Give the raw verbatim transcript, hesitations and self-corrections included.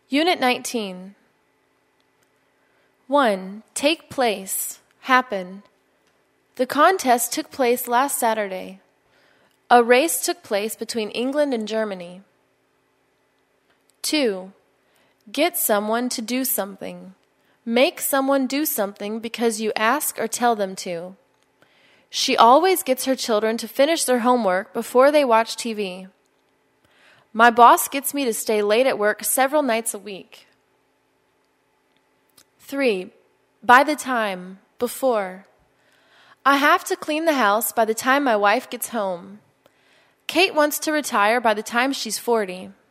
Unit nineteen. one. Take place. Happen. The contest took place last Saturday. A race took place between England and Germany. two. Get someone to do something. Make someone do something because you ask or tell them to. She always gets her children to finish their homework before they watch T V. My boss gets me to stay late at work several nights a week. three. By the time, before. I have to clean the house by the time my wife gets home. Kate wants to retire by the time she's forty.